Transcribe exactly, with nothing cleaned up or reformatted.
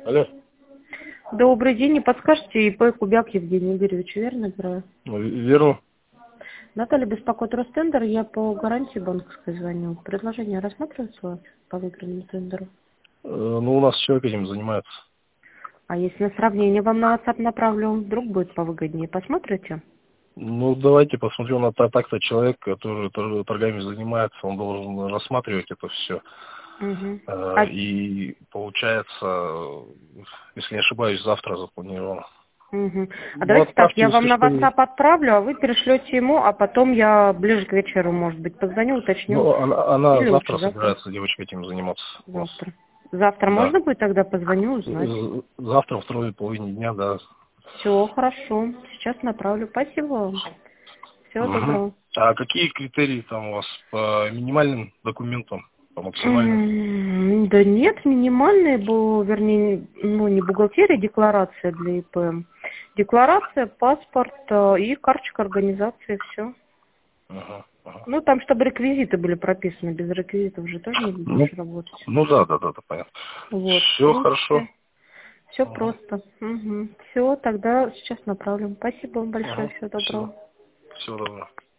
Алло. Добрый день, не подскажете, ИП Кубяк Евгений Игоревич, верно набираю? Ну, верно. Наталья беспокоит Ростендер, я по гарантии банковской звоню. Предложение рассматривается у вас по выигранному тендеру? Э, Ну, у нас человек этим занимается. А если на сравнение вам на WhatsApp направлю, вдруг будет повыгоднее, посмотрите? Ну, давайте посмотрим на та- так-то человек, который тор- торгами занимается, он должен рассматривать это все. Угу. А, И получается, э, если не ошибаюсь, завтра запланировано. угу. А Ну, давайте так, отправьте, я если вам на что. WhatsApp отправлю, а вы перешлете ему, а потом я ближе к вечеру, может быть, позвоню, уточню. Ну, она, она Или лучше завтра завтра? собирается, девочка, этим заниматься у нас. Завтра. Завтра Да. можно будет тогда позвоню, узнать? З- Завтра, во второй половине дня, да. Все, хорошо. Сейчас направлю. Спасибо вам. Всего Мгм. доброго. А какие критерии там у вас по минимальным документам, по максимальным? М, Да нет, минимальные, бу- вернее, ну не бухгалтерия, декларация для ИП. Декларация, паспорт э, и карточка организации, все. Ага, ага. Ну, там, чтобы реквизиты были прописаны, без реквизитов же тоже не Ну, будешь работать. ну да, да, да, да, понятно. Вот, в Все хорошо. принципе, все Ага, просто. Все, тогда сейчас направлю. Спасибо вам большое, ага. всего Все. доброго. Всего доброго.